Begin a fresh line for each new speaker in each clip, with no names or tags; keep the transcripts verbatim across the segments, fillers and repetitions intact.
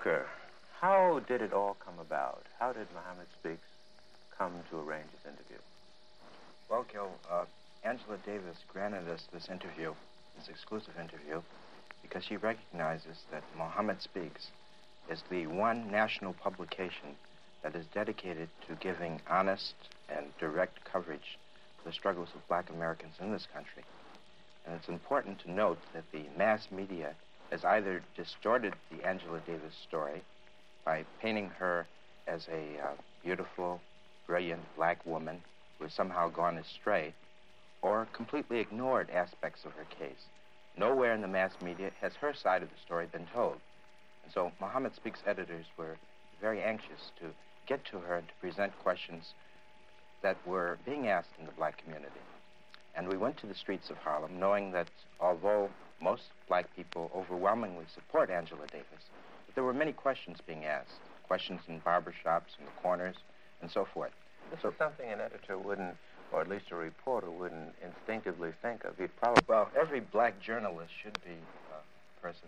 Booker, how did it all come about? How did Muhammad Speaks come to arrange this interview?
Well, Gil, uh, Angela Davis granted us this interview, this exclusive interview, because she recognizes that Muhammad Speaks is the one national publication that is dedicated to giving honest and direct coverage to the struggles of black Americans in this country. And it's important to note that the mass media has either distorted the Angela Davis story by painting her as a uh, beautiful, brilliant black woman who has somehow gone astray, or completely ignored aspects of her case. Nowhere in the mass media has her side of the story been told. And so Muhammad Speaks editors were very anxious to get to her and to present questions that were being asked in the black community. And we went to the streets of Harlem knowing that although most black people overwhelmingly support Angela Davis, that there were many questions being asked, questions in barbershops, in the corners, and so forth.
This so, is something an editor wouldn't, or at least a reporter wouldn't instinctively think of. He'd probably...
Well, every black journalist should be a person,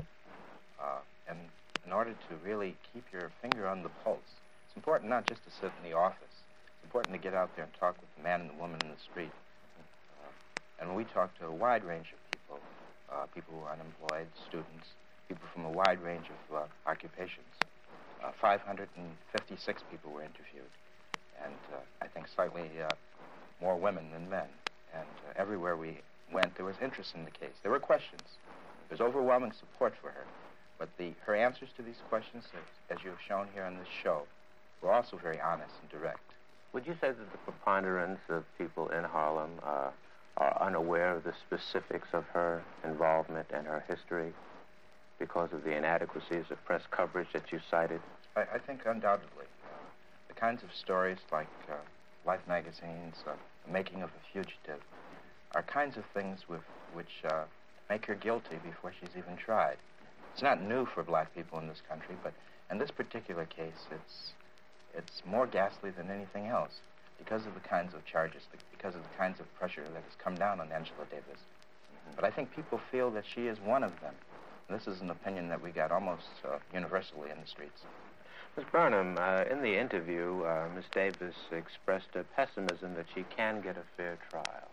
uh, and in order to really keep your finger on the pulse, it's important not just to sit in the office. It's important to get out there and talk with the man and the woman in the street. Uh, and we talked to a wide range of people, uh, people who are unemployed, students, people from a wide range of uh, occupations. Uh, five hundred fifty-six people were interviewed, and uh, I think slightly uh, more women than men. And uh, everywhere we went, there was interest in the case. There were questions. There's overwhelming support for her. But the, her answers to these questions, as, as you have shown here on this show, were also very honest and direct.
Would you say that the preponderance of people in Harlem uh, are unaware of the specifics of her involvement and her history because of the inadequacies of press coverage that you cited?
I, I think undoubtedly. Uh, the kinds of stories like uh, Life magazine's uh, The Making of a Fugitive are kinds of things with, which uh, make her guilty before she's even tried. It's not new for black people in this country, but in this particular case, it's it's more ghastly than anything else because of the kinds of charges, because of the kinds of pressure that has come down on Angela Davis. Mm-hmm. But I think people feel that she is one of them. And this is an opinion that we got almost uh, universally in the streets.
Miz Burnham, uh, in the interview, uh, Miz Davis expressed a pessimism that she can get a fair trial.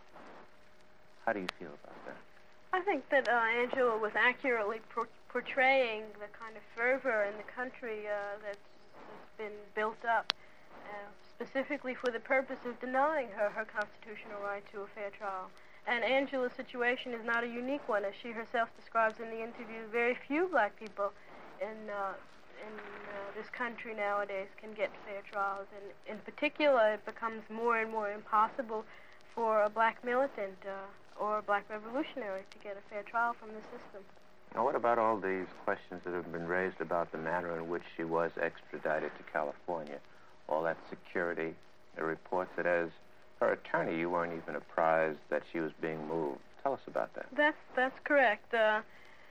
How do you feel about that?
I think that uh, Angela was accurately pro- portraying the kind of fervor in the country uh, that's, that's been built up, uh, specifically for the purpose of denying her her constitutional right to a fair trial. And Angela's situation is not a unique one. As she herself describes in the interview, very few black people in, uh, in uh, this country nowadays can get fair trials. And in particular, it becomes more and more impossible for a black militant uh, or a black revolutionary to get a fair trial from the system.
Now, what about all these questions that have been raised about the manner in which she was extradited to California? All that security, the reports that as her attorney, you weren't even apprised that she was being moved. Tell us about that.
That's, that's correct. Uh,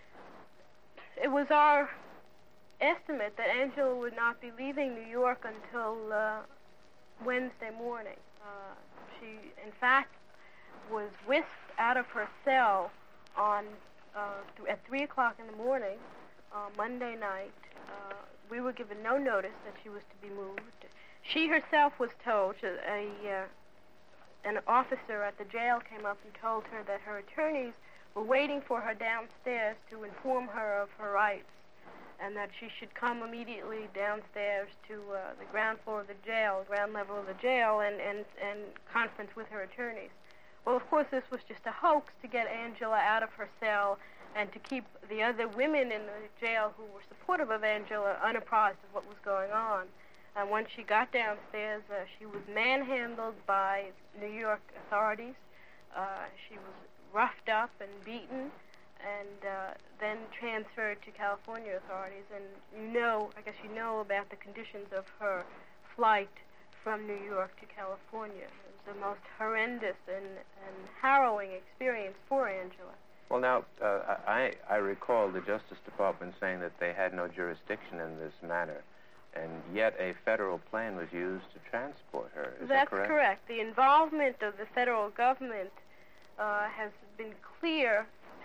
it was our estimate that Angela would not be leaving New York until uh, Wednesday morning. Uh, she, in fact, was whisked out of her cell on uh, th- at three o'clock in the morning, uh, Monday night. Uh, we were given no notice that she was to be moved. She herself was told, a, uh, an officer at the jail came up and told her that her attorneys were waiting for her downstairs to inform her of her rights, and that she should come immediately downstairs to uh, the ground floor of the jail, ground level of the jail, and, and, and conference with her attorneys. Well, of course, this was just a hoax to get Angela out of her cell and to keep the other women in the jail who were supportive of Angela unapprised of what was going on. And when she got downstairs, uh, she was manhandled by New York authorities. Uh, she was roughed up and beaten, and uh, then transferred to California authorities. And you know, I guess you know about the conditions of her flight from New York to California. It was the most horrendous and, and harrowing experience for Angela.
Well, now, uh, I, I recall the Justice Department saying that they had no jurisdiction in this matter, and yet a federal plane was used to transport her. Is
That's
that correct?
correct. The involvement of the federal government uh, has been clear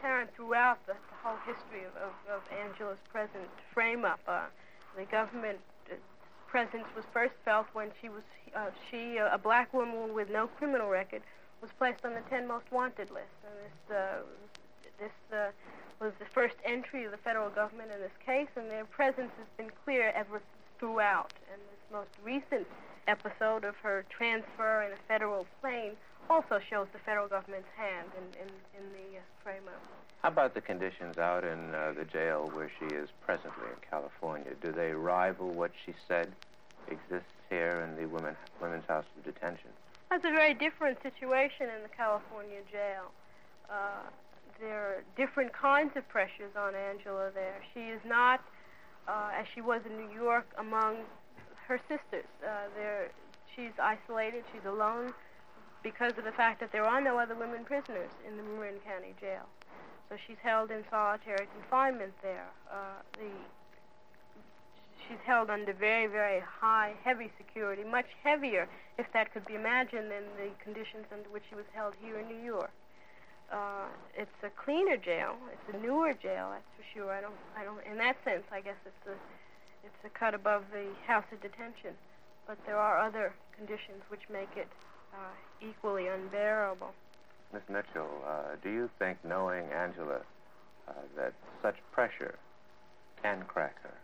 apparent throughout the, the whole history of, of, of Angela's present frame-up. Uh, the government uh, presence was first felt when she was uh, she, uh, a black woman with no criminal record, was placed on the ten most wanted list. And this uh, this uh, was the first entry of the federal government in this case, and their presence has been clear ever throughout. And this most recent episode of her transfer in a federal plane also shows the federal government's hand in, in, in the uh, frame-up.
How about the conditions out in uh, the jail where she is presently in California? Do they rival what she said exists here in the women, Women's House of Detention?
That's a very different situation in the California jail. Uh, there are different kinds of pressures on Angela there. She is not, uh, as she was in New York, among her sisters. Uh, there, she's isolated, she's alone, because of the fact that there are no other women prisoners in the Marin County Jail. So she's held in solitary confinement there. Uh, the, she's held under very, very high, heavy security, much heavier, if that could be imagined, than the conditions under which she was held here in New York. Uh, it's a cleaner jail. It's a newer jail, that's for sure. I don't, I don't. In that sense, I guess it's a, it's a cut above the House of Detention. But there are other conditions which make it uh, equally unbearable.
Miss Mitchell, uh, do you think, knowing Angela, uh, that such pressure can crack her?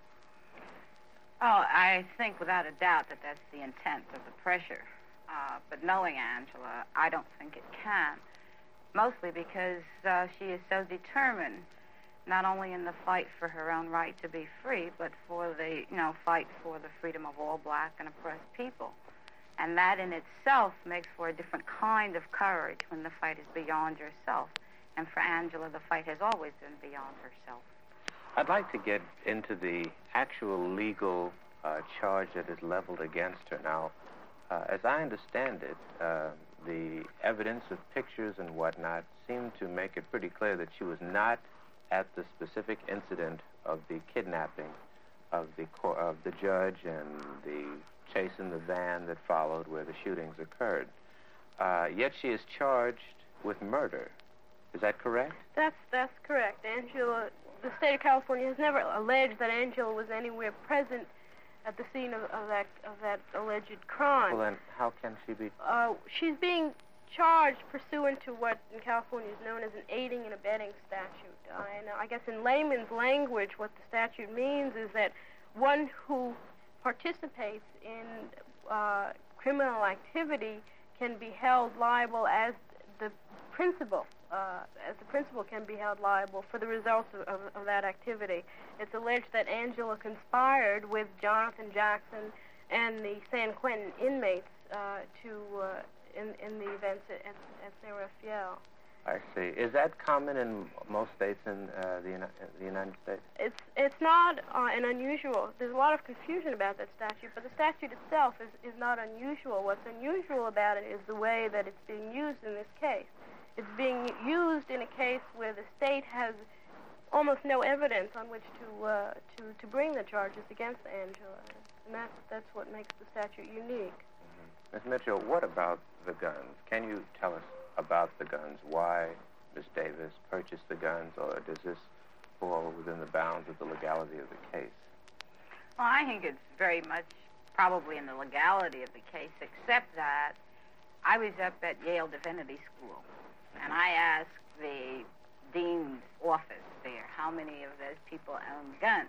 Oh, I think without a doubt that that's the intent of the pressure. Uh, but knowing Angela, I don't think it can. Mostly because uh, she is so determined, not only in the fight for her own right to be free, but for the, you know, fight for the freedom of all black and oppressed people. And that in itself makes for a different kind of courage when the fight is beyond yourself. And for Angela, the fight has always been beyond herself.
I'd like to get into the actual legal uh, charge that is leveled against her. Now, uh, as I understand it, uh, the evidence of pictures and whatnot seemed to make it pretty clear that she was not at the specific incident of the kidnapping of the co- of the judge and the chase in the van that followed where the shootings occurred. Uh, yet she is charged with murder. Is that correct?
That's that's correct. Angela, the state of California has never alleged that Angela was anywhere present at the scene of, of that of that alleged crime.
Well, then how can she be?
Uh, she's being charged pursuant to what in California is known as an aiding and abetting statute. Uh, and I guess in layman's language, what the statute means is that one who participates in uh, criminal activity can be held liable as the principal, uh, as the principal can be held liable for the results of, of, of that activity. It's alleged that Angela conspired with Jonathan Jackson and the San Quentin inmates uh, to uh, in, in the events at, at San Rafael.
I see. Is that common in most states in uh, the, Uni- the United States?
It's it's not uh, an unusual. There's a lot of confusion about that statute, but the statute itself is, is not unusual. What's unusual about it is the way that it's being used in this case. It's being used in a case where the state has almost no evidence on which to uh, to to bring the charges against Angela, and that's that's what makes the statute unique.
Mm-hmm. Miz Mitchell, what about the guns? Can you tell us about the guns? Why Miss Davis purchased the guns, or does this fall within the bounds of the legality of the case?
Well, I think it's very much probably in the legality of the case, except that I was up at Yale Divinity School, and I asked the dean's office there how many of those people owned guns.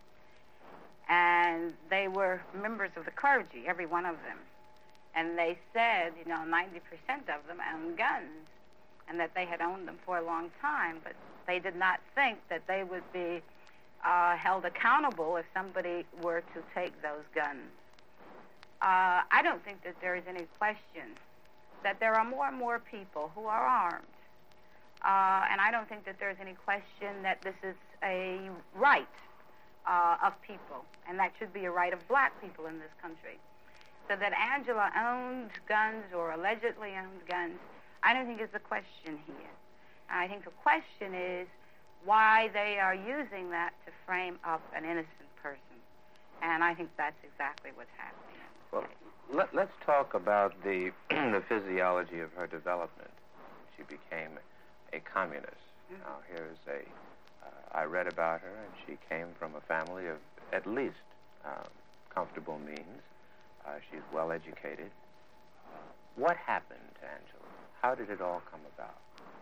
And they were members of the clergy, every one of them. And they said, you know, ninety percent of them owned guns, and that they had owned them for a long time, but they did not think that they would be uh, held accountable if somebody were to take those guns. Uh, I don't think that there is any question that there are more and more people who are armed. Uh, and I don't think that there's any question that this is a right uh, of people, and that should be a right of black people in this country. So that Angela owned guns or allegedly owned guns, I don't think is the question here. I think the question is why they are using that to frame up an innocent person. And I think that's exactly what's happening.
Well, let, let's talk about the, the physiology of her development. She became a communist. Mm-hmm. Now, here's a, uh, I read about her, and she came from a family of at least um, comfortable means. Uh, she's well educated. Uh, what happened to Angela? How did it all come about?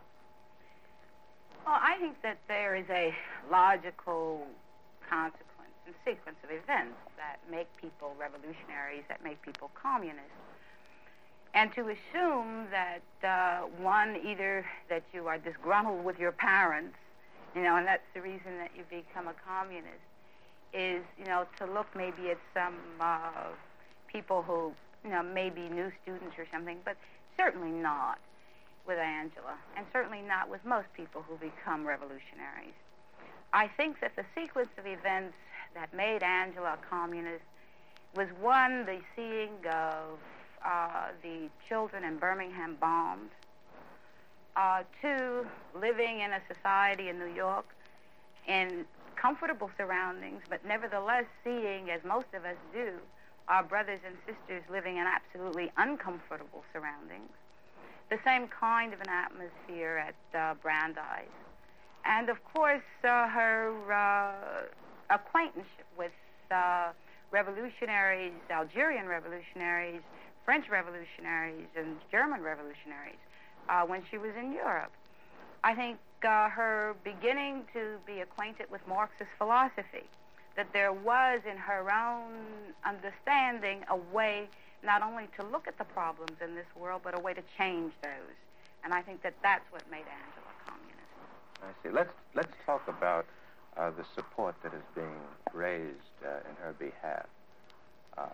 Well, I think that there is a logical consequence and sequence of events that make people revolutionaries, that make people communists. And to assume that, uh, one, either that you are disgruntled with your parents, you know, and that's the reason that you become a communist, is, you know, to look maybe at some uh, people who, you know, maybe new students or something, but certainly not with Angela, and certainly not with most people who become revolutionaries. I think that the sequence of events that made Angela a communist was, one, the seeing of uh, the children in Birmingham bombed, uh, two, living in a society in New York in comfortable surroundings, but nevertheless seeing, as most of us do, our brothers and sisters living in absolutely uncomfortable surroundings. The same kind of an atmosphere at uh, Brandeis. And, of course, uh, her uh, acquaintanceship with uh, revolutionaries, Algerian revolutionaries, French revolutionaries, and German revolutionaries uh, when she was in Europe. I think uh, her beginning to be acquainted with Marxist philosophy, that there was in her own understanding a way not only to look at the problems in this world, but a way to change those. And I think that that's what made Angela communist.
I see. Let's, let's talk about uh, the support that is being raised uh, in her behalf. Uh,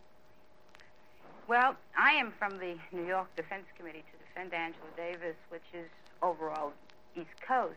well, I am from the New York Defense Committee to defend Angela Davis, which is overall East Coast.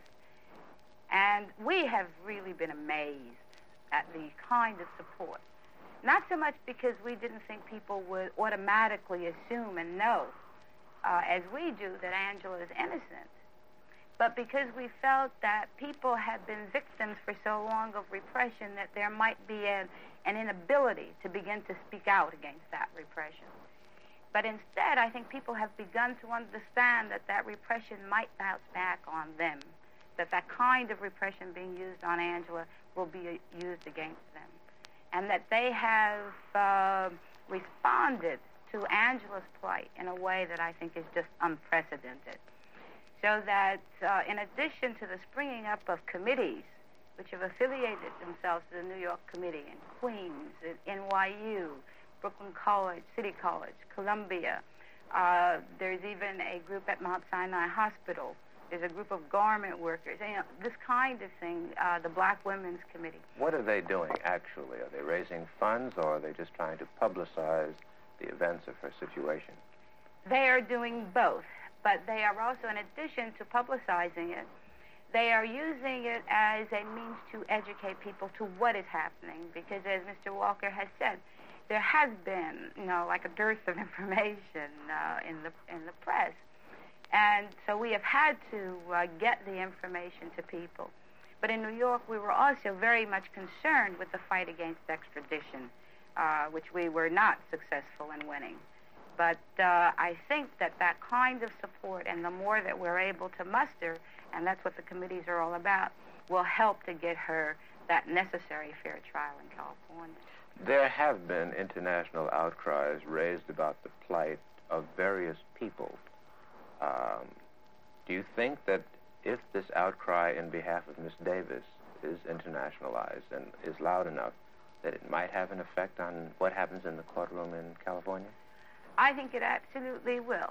And we have really been amazed at the kind of support. Not so much because we didn't think people would automatically assume and know, uh, as we do, that Angela is innocent, but because we felt that people had been victims for so long of repression that there might be an, an inability to begin to speak out against that repression. But instead, I think people have begun to understand that that repression might bounce back on them, that that kind of repression being used on Angela will be used against them, and that they have uh, responded to Angela's plight in a way that I think is just unprecedented. So that uh, in addition to the springing up of committees which have affiliated themselves to the New York Committee in Queens, at N Y U, Brooklyn College, City College, Columbia, uh, there's even a group at Mount Sinai Hospital. There's a group of garment workers, you know, this kind of thing, uh, the Black Women's Committee.
What are they doing, actually? Are they raising funds, or are they just trying to publicize the events of her situation?
They are doing both, but they are also, in addition to publicizing it, they are using it as a means to educate people to what is happening, because as Mister Walker has said, there has been, you know, like a dearth of information uh, in the in the press. And so we have had to uh, get the information to people. But in New York, we were also very much concerned with the fight against extradition, uh, which we were not successful in winning. But uh, I think that that kind of support, and the more that we're able to muster, and that's what the committees are all about, will help to get her that necessary fair trial in California.
There have been international outcries raised about the plight of various people. Um, do you think that if this outcry in behalf of Miss Davis is internationalized and is loud enough, that it might have an effect on what happens in the courtroom in California?
I think it absolutely will.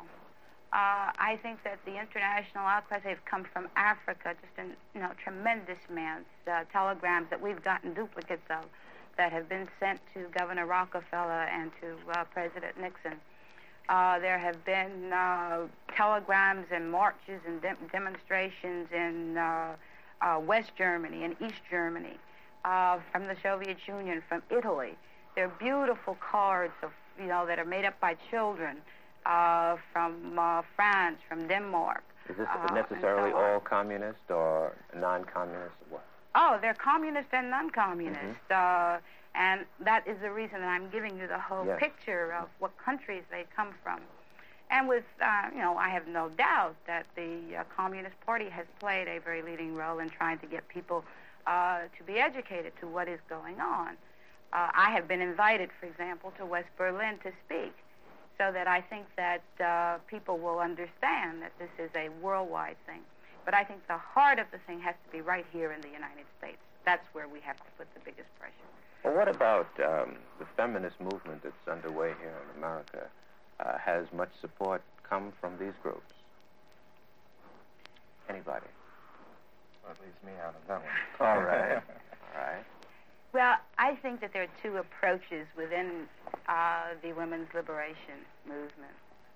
Uh, I think that the international outcries have come from Africa, just in you know tremendous amounts, uh, telegrams that we've gotten duplicates of that have been sent to Governor Rockefeller and to uh, President Nixon. Uh, there have been uh, telegrams and marches and de- demonstrations in uh, uh, West Germany and East Germany, uh, from the Soviet Union, from Italy. There are beautiful cards of, you know, that are made up by children uh, from uh, France, from Denmark.
Is this
uh,
necessarily
so
all communist or non-communist? Or what?
Oh, they're communist and non-communist.
Mm-hmm.
Uh, and that is the reason that I'm giving you the whole
yes.
picture of what countries they come from. And with, uh, you know, I have no doubt that the uh, Communist Party has played a very leading role in trying to get people uh, to be educated to what is going on. Uh, I have been invited, for example, to West Berlin to speak, so that I think that uh, people will understand that this is a worldwide thing. But I think the heart of the thing has to be right here in the United States. That's where we have to put the biggest pressure.
Well, what about um, the feminist movement that's underway here in America? Uh, has much support come from these groups? Anybody?
Well, it leaves me out of that one.
All right. All right.
Well, I think that there are two approaches within uh, the women's liberation movement.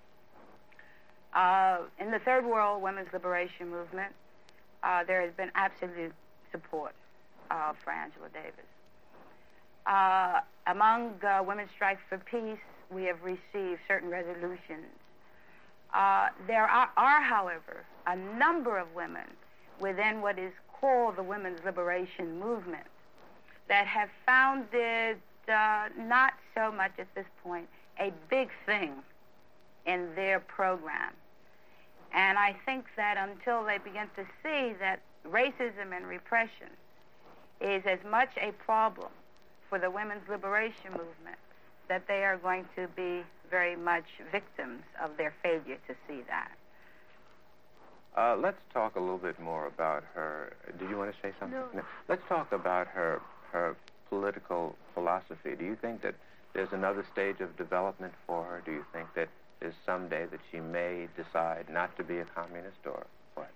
Uh, in the Third World Women's Liberation Movement, uh, there has been absolute support uh, for Angela Davis. Uh, among uh, Women's Strike for Peace, we have received certain resolutions. Uh, there are, are, however, a number of women within what is called the women's liberation movement that have found it uh, not so much at this point a big thing in their program. And I think that until they begin to see that racism and repression is as much a problem for the women's liberation movement, that they are going to be very much victims of their failure to see that.
Uh, let's talk a little bit more about her. Did you want to say something?
No.
No. Let's talk about her her political philosophy. Do you think that there's another stage of development for her? Do you think that there's someday that she may decide not to be a communist, or what?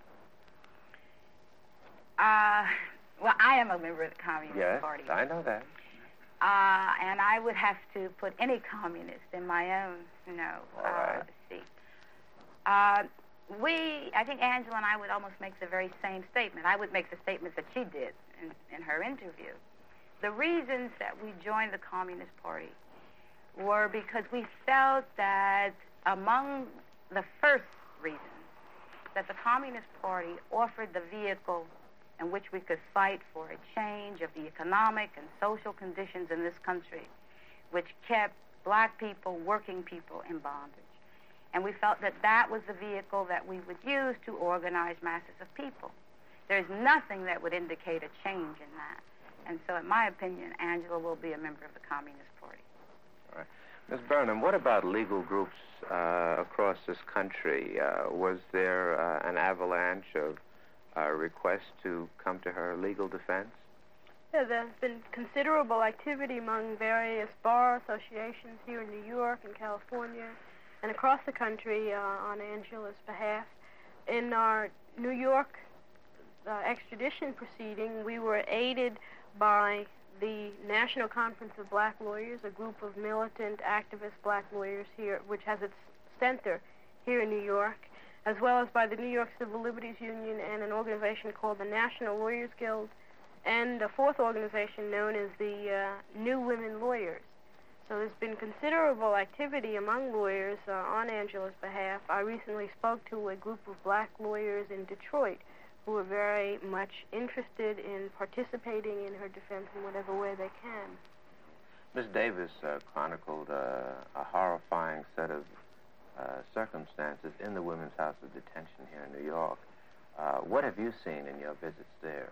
Uh, well, I am a member of the Communist
yes,
Party.
I know that.
Uh, and I would have to put any communist in my own, you know,
All
uh,
right.
seat. Uh, we, I think Angela and I would almost make the very same statement. I would make the statement that she did in, in her interview. The reasons that we joined the Communist Party were because we felt that among the first reasons that the Communist Party offered the vehicle in which we could fight for a change of the economic and social conditions in this country, which kept black people, working people in bondage. And we felt that that was the vehicle that we would use to organize masses of people. There's nothing that would indicate a change in that. And so, in my opinion, Angela will be a member of the Communist Party.
All right. Miz Burnham, what about legal groups uh, across this country? Uh, was there uh, an avalanche of uh, requests to come to her legal defense?
Yeah, there's been considerable activity among various bar associations here in New York and California and across the country uh, on Angela's behalf. In our New York uh, extradition proceeding, we were aided by the National Conference of Black Lawyers, a group of militant activist black lawyers here, which has its center here in New York, as well as by the New York Civil Liberties Union and an organization called the National Lawyers Guild, and a fourth organization known as the uh, New Women Lawyers. So there's been considerable activity among lawyers uh, on Angela's behalf. I recently spoke to a group of black lawyers in Detroit who are very much interested in participating in her defense in whatever way they can.
Miz Davis uh, chronicled uh, a horrifying set of uh, circumstances in the Women's House of Detention here in New York. Uh, what have you seen in your visits there?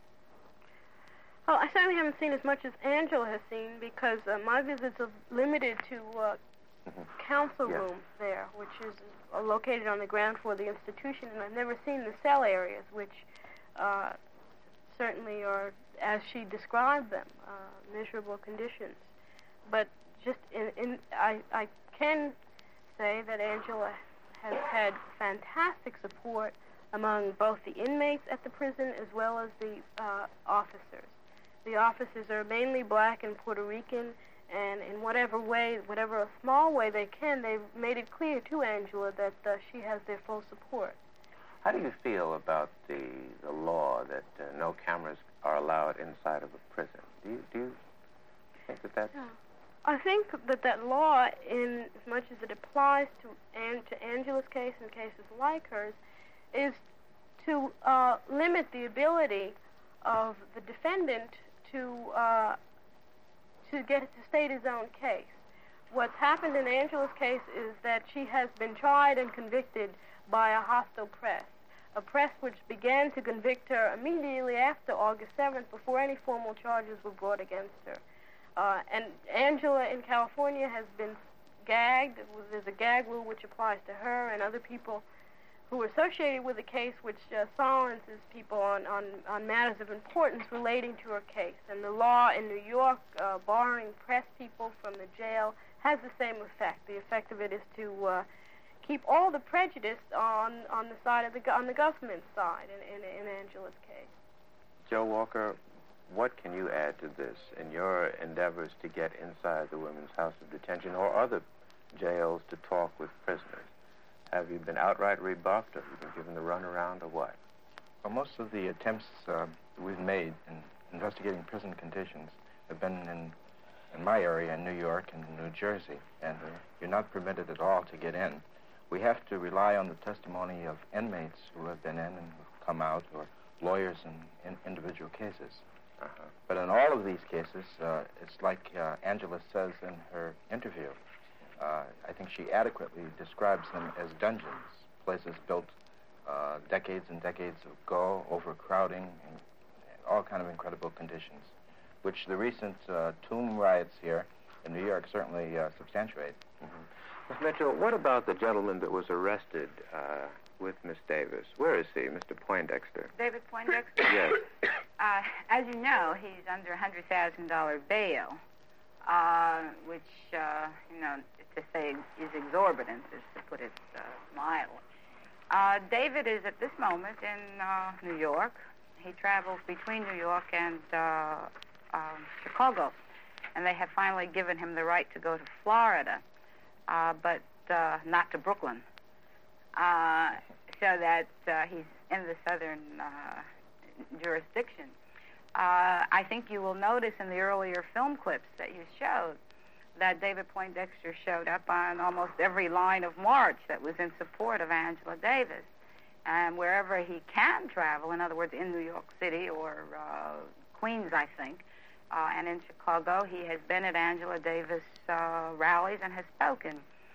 Well, I certainly haven't seen as much as Angela has seen because uh, my visits are limited to uh, council
Yes.
rooms there, which is uh, located on the ground floor of the institution, and I've never seen the cell areas, which uh, certainly are, as she described them, uh, miserable conditions. But just in, in I, I can say that Angela has had fantastic support among both the inmates at the prison as well as the uh, officers. The officers are mainly black and Puerto Rican, and in whatever way, whatever small way they can, they've made it clear to Angela that uh, she has their full support.
How do you feel about the, the law that uh, no cameras are allowed inside of a prison? Do you, do you think that that's...
Yeah. I think that that law, in as much as it applies to, An- to Angela's case and cases like hers, is to uh, limit the ability of the defendant to uh, to get to state his own case. what's happened in Angela's case is that she has been tried and convicted by a hostile press, a press which began to convict her immediately after August seventh, before any formal charges were brought against her. Uh, and Angela in California has been gagged. There's a gag rule which applies to her and other people who are associated with the case, which uh, silences people on, on, on matters of importance relating to her case. And the law in New York, uh, barring press people from the jail, has the same effect. The effect of it is to uh, keep all the prejudice on, on the side of the on the government side in, in, in Angela's case.
Joe Walker, what can you add to this in your endeavors to get inside the Women's House of Detention or other jails to talk with prisoners? Have you been outright rebuffed? Have you been given the runaround, or what?
Well, most of the attempts uh, that we've made in investigating prison conditions have been in, in my area, in New York and New Jersey, and uh, you're not permitted at all to get in. We have to rely on the testimony of inmates who have been in and who've come out, or lawyers in, in individual cases.
Uh-huh.
But in all of these cases, uh, it's like uh, Angela says in her interview. Uh, I think she adequately describes them as dungeons, places built uh, decades and decades ago, overcrowding, and all kind of incredible conditions, which the recent uh, tomb riots here in New York certainly uh, substantiate.
Mm-hmm. Miss Mitchell, what about the gentleman that was arrested uh, with Miss Davis? Where is he, Mister Poindexter?
David Poindexter?
Yes.
Uh, as you know, he's under one hundred thousand dollars bail, uh, which, uh, you know, to say is exorbitant, is to put it uh, mildly. Uh, David is at this moment in uh, New York. He travels between New York and uh, uh, Chicago, and they have finally given him the right to go to Florida, uh, but uh, not to Brooklyn, uh, so that uh, he's in the southern uh, jurisdiction. Uh, I think you will notice in the earlier film clips that you showed that David Poindexter showed up on almost every line of march that was in support of Angela Davis. And wherever he can travel, in other words, in New York City or uh, Queens, I think, uh, and in Chicago, he has been at Angela Davis uh, rallies and has spoken.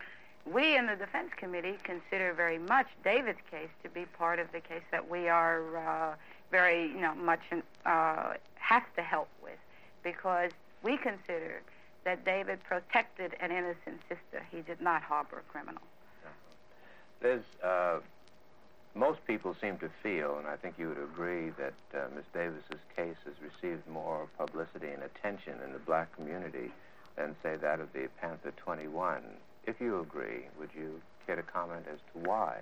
We in the Defense Committee consider very much David's case to be part of the case that we are uh, very, you know, much uh, have to help with, because we consider that David protected an innocent sister. He did not harbor a criminal.
There's, uh, most people seem to feel, and I think you would agree, that uh, Miss Davis's case has received more publicity and attention in the black community than, say, that of the Panther twenty-one. If you agree, would you care to comment as to why?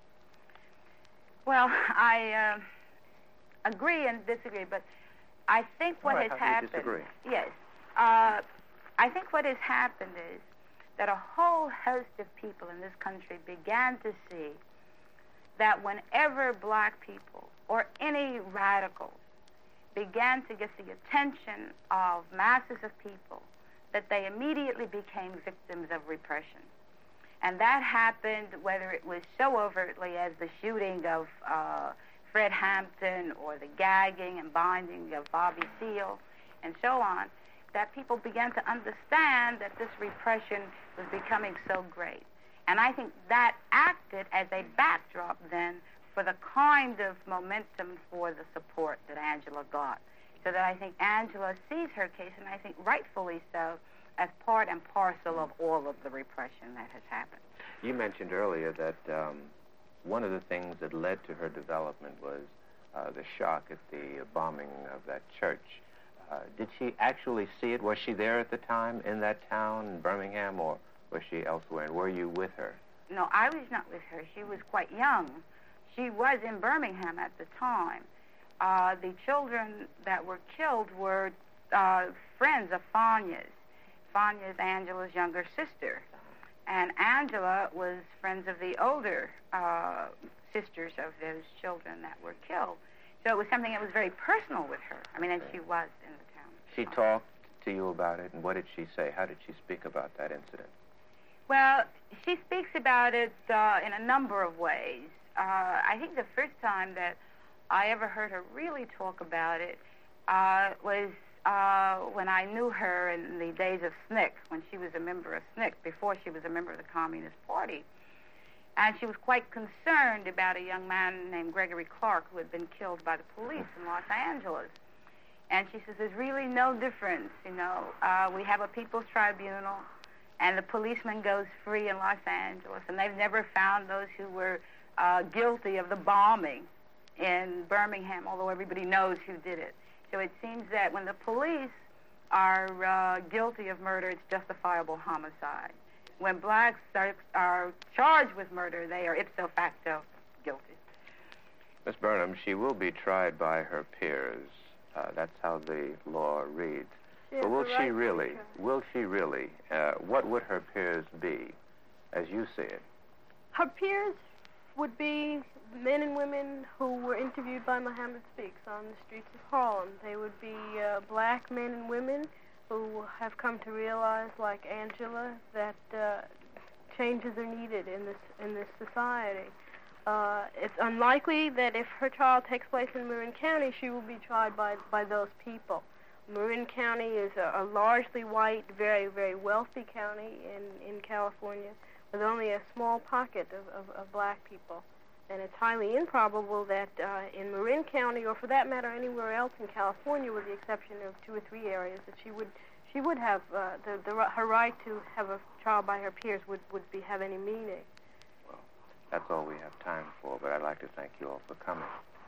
Well, I uh, agree and disagree, but I think what
right,
has
how do you
happened...
disagree?
Yes. Uh, I think what has happened is that a whole host of people in this country began to see that whenever black people or any radicals began to get the attention of masses of people, that they immediately became victims of repression. And that happened whether it was so overtly as the shooting of uh, Fred Hampton or the gagging and binding of Bobby Seale and so on, that people began to understand that this repression was becoming so great. And I think that acted as a backdrop then for the kind of momentum for the support that Angela got. So that I think Angela sees her case, and I think rightfully so, as part and parcel of all of the repression that has happened.
You mentioned earlier that um, one of the things that led to her development was uh, the shock at the bombing of that church. Uh, did she actually see it? Was she there at the time in that town, in Birmingham, or was she elsewhere? And were you with her?
No, I was not with her. She was quite young. She was in Birmingham at the time. Uh, the children that were killed were uh, friends of Fanya's. Fanya's Angela's younger sister. And Angela was friends of the older uh, sisters of those children that were killed. So it was something that was very personal with her. I mean, and she was in the town.
She talked to you about it, and what did she say? How did she speak about that incident?
Well, she speaks about it uh, in a number of ways. Uh, I think the first time that I ever heard her really talk about it uh, was uh, when I knew her in the days of S N C C, when she was a member of S N C C, before she was a member of the Communist Party. And she was quite concerned about a young man named Gregory Clark who had been killed by the police in Los Angeles. And she says, there's really no difference, you know. Uh, we have a People's Tribunal, and the policeman goes free in Los Angeles, and they've never found those who were uh, guilty of the bombing in Birmingham, although everybody knows who did it. So it seems that when the police are uh, guilty of murder, it's justifiable homicide. When blacks are, are charged with murder, they are ipso facto guilty.
Miss Burnham, she will be tried by her peers. Uh, that's how the law reads.
She
but will
the
she
right
really,
to.
will she really, uh, what would her peers be, as you see it?
Her peers would be men and women who were interviewed by Muhammad Speaks on the streets of Harlem. They would be uh, black men and women who have come to realize, like Angela, that uh, changes are needed in this in this society. Uh, it's unlikely that if her trial takes place in Marin County, she will be tried by, by those people. Marin County is a, a largely white, very, very wealthy county in, in California with only a small pocket of, of, of black people. And it's highly improbable that uh, in Marin County, or for that matter anywhere else in California, with the exception of two or three areas, that she would she would have uh, the, the her right to have a trial by her peers would would be have any meaning.
Well, that's all we have time for. But I'd like to thank you all for coming.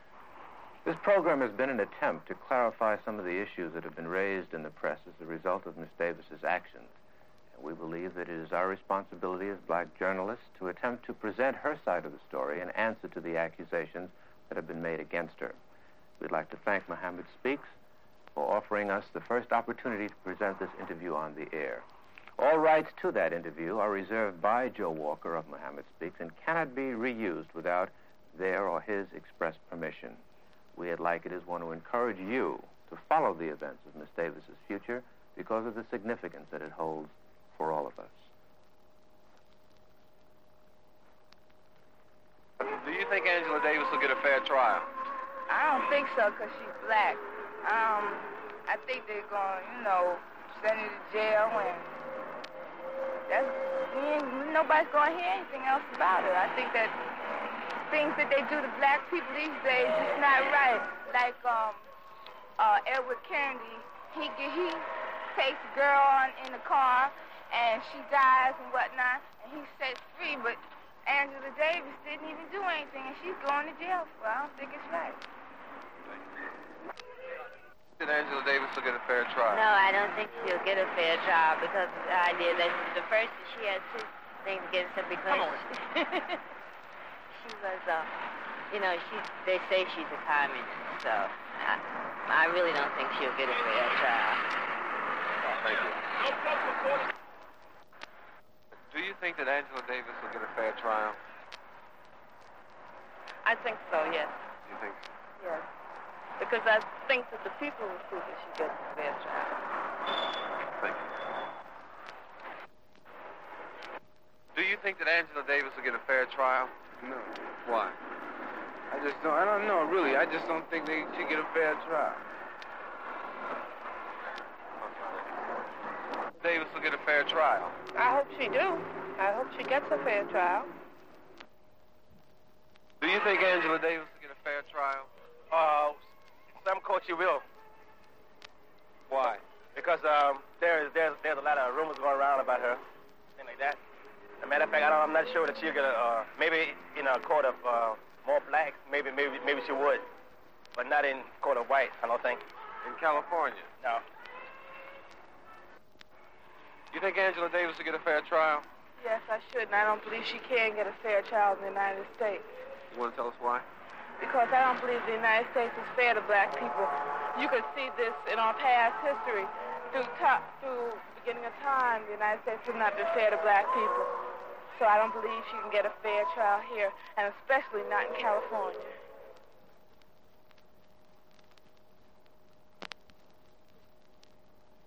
This program has been an attempt to clarify some of the issues that have been raised in the press as a result of Miss Davis's actions. We believe that it is our responsibility as black journalists to attempt to present her side of the story and answer to the accusations that have been made against her. We'd like to thank Muhammad Speaks for offering us the first opportunity to present this interview on the air. All rights to that interview are reserved by Joe Walker of Muhammad Speaks and cannot be reused without their or his express permission. We at Like It Is want to encourage you to follow the events of Miss Davis's future because of the significance that it holds for all of us.
Do you think Angela Davis will get a fair trial?
I don't think so, because she's black. Um, I think they're going, you know, send her to jail, and that's, nobody's going to hear anything else about her. I think that things that they do to black people these days is not right. Like um, uh, Edward Kennedy, he he takes a girl on, in the car, and she dies and whatnot, and he's set free, but Angela Davis didn't even do anything, and she's going to jail for it. I don't think it's right.
Did Angela Davis will get a fair trial?
No, I don't think she'll get a fair trial because of the idea that the first she had two things against her because she, she was, uh, you know, she they say she's a communist, so I, I really don't think she'll get a fair trial.
Thank you. Do you think that Angela Davis will get a fair trial?
I think so, yes.
You think so?
Yes. Because I think that the people will see that she gets a fair trial.
Thank you. Do you think that Angela Davis will get a fair trial?
No.
Why?
I just don't, I don't know, really. I just don't think they should get a fair trial.
Davis will get a fair trial.
I hope she do. I hope she gets a fair trial.
Do you think Angela Davis will get a fair trial?
Uh, some court she will.
Why?
Because um, there's there's there's a lot of rumors going around about her, things like that. As a matter of fact, I don't, I'm not sure that she'll get a uh, maybe in a court of uh, more blacks. Maybe maybe maybe she would, but not in court of whites. I don't think.
In California?
No.
You think Angela Davis will get a fair trial?
Yes, I should, and I don't believe she can get a fair trial in the United States.
You want to tell us why?
Because I don't believe the United States is fair to black people. You could see this in our past history. Through, to- through beginning of time, the United States has not been fair to black people. So I don't believe she can get a fair trial here, and especially not in California.